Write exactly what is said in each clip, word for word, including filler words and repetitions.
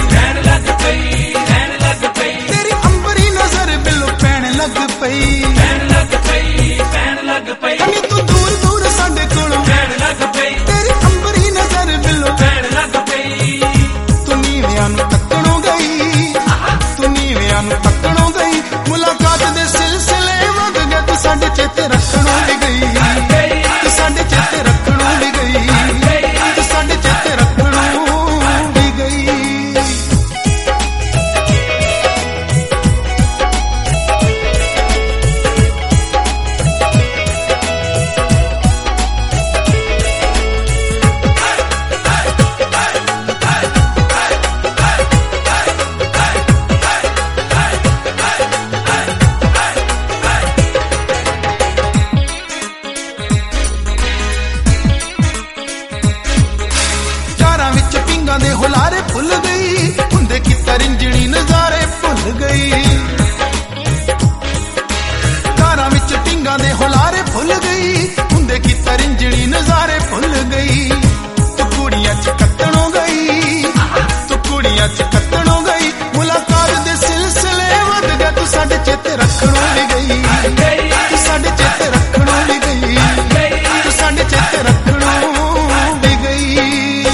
ਰਹਿਣ ਲੱਗ ਪਈ, ਰਹਿਣ ਲੱਗ ਪਈ, ਤੇਰੀ ਅੰਬਰੀ ਨਜ਼ਰ ਬਿੱਲੋ ਪੈਣ ਲੱਗ ਪਈ, ਪੈਣ ਲੱਗ ਪਈ, ਪੈਣ ਲੱਗ ਪਈ, ਨੀ ਤੂੰ ਦੂਰ ਦੂਰ ਸਾਡੇ ਕੋਲੋਂ ਰਹਿਣ ਲੱਗ ਪਈ, ਤੇਰੀ ਅੰਬਰੀ ਨਜ਼ਰ ਬਿੱਲੋ ਪੈਣ ਲੱਗ ਪਈ, ਤੂੰ ਨੀਵਿਆਂ ਨੂੰ ਤੱਕਣੋਂ ਗਈ, ਤੂੰ ਨੀਵਿਆਂ ਨੂੰ ਤੱਕਣੋਂ ਗਈ, ਮੁਲਾਕਾਤ ਦੇ ਸਿਲਸਿਲੇ ਵਧ ਗਏ, ਤੂੰ ਸਾਡੇ ਚੇਤੇ ਰੱਖਣੋਂ ਵੀ ਗਈ, ਤੂੰ ਸਾਡੇ ਚੇਤੇ ਰੱਖਣੋਂ ਵੀ ਗਈ, ਤੂੰ ਸਾਡੇ ਚੇਤੇ ਰੱਖਣੋਂ ਵੀ ਗਈ। ਦੇ ਹੁਲਾਰੇ ਭੁੱਲ ਗਈ, ਹੁੰਦੇ ਕੀ ਤਰਿੰਜਣੀ ਨਜ਼ਾਰੇ ਭੁੱਲ ਗਈ, ਕਾਰਾਂ ਵਿੱਚ ਪਿੰਗਾਂ ਦੇ ਹੁਲਾਰੇ ਭੁੱਲ ਗਈ, ਹੁੰਦੇ ਕੀ ਤਰਿੰਜਣੀ ਨਜ਼ਾਰੇ ਭੁੱਲ ਗਈ, ਤੂੰ ਕੁੜੀਆਂ ਚ ਕੱਟਣੋਂ ਗਈ, ਤੂੰ ਕੁੜੀਆਂ ਚ ਕੱਟਣੋਂ ਗਈ, ਮੁਲਾਕਾਤ ਦੇ ਸਿਲਸਿਲੇ ਵਧ ਗਏ, ਤੂੰ ਸਾਡੇ ਚੇਤੇ ਰੱਖਣੋਂ ਵੀ ਗਈ, ਤੂੰ ਸਾਡੇ ਚੇਤੇ ਰੱਖਣੋਂ ਵੀ ਗਈ, ਤੂੰ ਸਾਡੇ ਚੇਤੇ ਰੱਖਣੋਂ ਵੀ ਗਈ।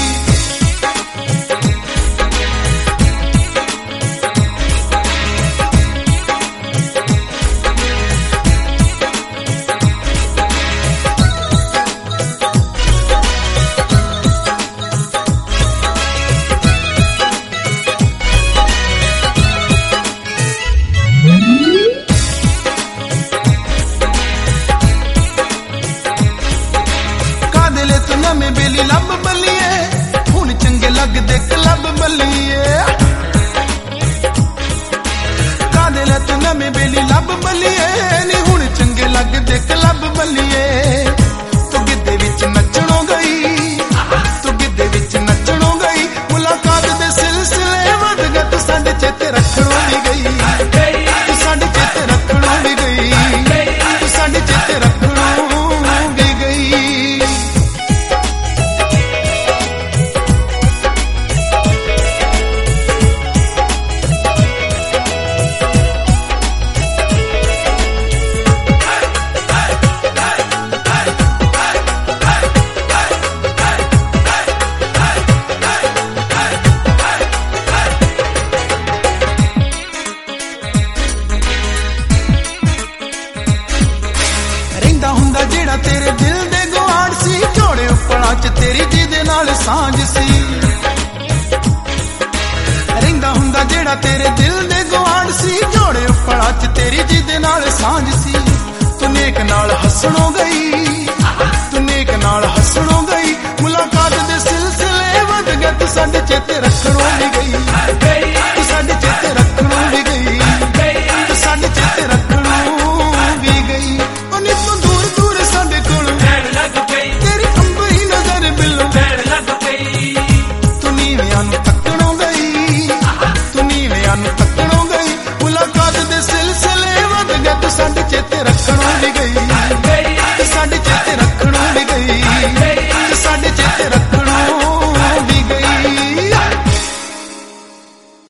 ਨਵੇਂ ਬੇਲੀ ਲੱਭ ਬੱਲੀਏ, ਹੁਣ ਚੰਗੇ ਲੱਗਦੇ ਕਲੱਬ ਬੱਲੀਏ, ਕਾਦੇ ਲੈ ਤੂੰ ਨਵੇਂ ਬੇਲੀ ਲੱਭ ਬੱਲੀਏ, ਨੀ ਹੁਣ ਚੰਗੇ ਲੱਗਦੇ ਕਲੱਬ ਬੱਲੀਏ, ਤੂੰ ਗਿੱਧੇ ਵਿੱਚ ਨੱਚਣੋਂ ਗਈ, ਤੂੰ ਗਿੱਧੇ ਵਿੱਚ ਨੱਚਣੋਂ ਗਈ, ਮੁਲਾਕਾਤ ਦੇ ਸਿਲਸਿਲੇ ਵਧ ਗਏ, ਤੂੰ ਸਾਡੇ ਚੇਤੇ ਰੱਖਣੋਂ ਵੀ ਗਈ, ਤੂੰ ਸਾਡੇ ਚੇਤੇ ਰੱਖਣੋਂ ਵੀ ਗਈ, ਤੂੰ ਸਾਡੇ ਚੇਤੇ ਰੱਖਣੋਂ ਵੀ ਗਈ। ਰਹਿੰਦਾ ਹੁੰਦਾ ਜਿਹੜਾ ਤੇਰੇ ਦਿਲ ਦੇ ਗੁਆੜ ਸੀ, ਝੋੜੇ ਉੱਪਰਾਂ ਚ ਤੇਰੀ ਜਿਹਦੇ ਨਾਲ ਸਾਂਝ ਸੀ, ਰਹਿੰਦਾ ਹੁੰਦਾ ਜਿਹੜਾ ਤੇਰੇ ਦਿਲ ਦੇ ਗੁਆੜ ਸੀ, ਝੋੜੇ ਉੱਪਰਾਂ ਚ ਤੇਰੀ ਜਿਹਦੇ ਨਾਲ ਸਾਂਝ ਸੀ, ਤੂੰ ਨੇਕ ਨਾਲ ਹੱਸਣੋਂ ਗਈ, ਤੂੰ ਨੇਕ ਨਾਲ ਹੱਸਣੋਂ ਗਈ, ਮੁਲਾਕਾਤ ਦੇ ਸਿਲਸਿਲੇ ਵਧ ਗਏ, ਤੂੰ ਸਾਡੇ ਚੇਤੇ ਰੱਖਣੋਂ ਵੀ ਗਈ, ਤੂੰ ਸਾਡੇ ਚੇਤੇ ਰੱਖਣੋਂ ਵੀ ਗਈ, ਤੂੰ ਸਾਡੇ ਚੇਤੇ ਰੱਖਣੋਂ ਵੀ ਗਈ, ਨੀ ਤੂੰ ਦੂਰ ਦੂਰ ਸਾਡੇ ਕੋਲੋਂ ਰਹਿਣ ਲੱਗ ਪਈ, ਤੇਰੀ ਅੰਬਰੀ ਨਜ਼ਰ ਬਿੱਲੋ ਪੈਣ ਲੱਗ ਪਈ, ਤੂੰ ਨੀਵਿਆਂ ਨੂੰ ਤੱਕਣੋਂ ਗਈ, ਤੂੰ ਨੀਵਿਆਂ ਨੂੰ ਤੱਕਣੋਂ ਗਈ, ਮੁਲਾਕਾਤ ਦੇ ਸਿਲਸਿਲੇ ਵਧ ਗਏ, ਤੂੰ ਸਾਡੇ ਚੇਤੇ ਰੱਖਣੋਂ ਵੀ